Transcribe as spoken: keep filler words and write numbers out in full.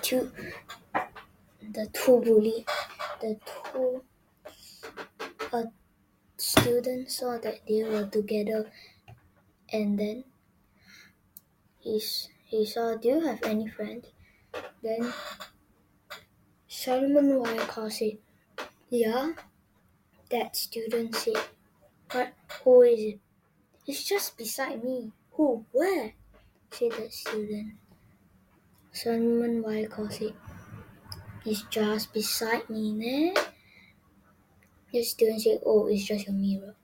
two the two bully the two uh, students saw that they were together, and then he, he saw, do you have any friends? Then Solomon Wildcard said, yeah. That student said, what? Who is it? It's just beside me. Who? Where? Said that student. Solomon Wildcard said, it's just beside me, ne? The student said, oh, it's just your mirror.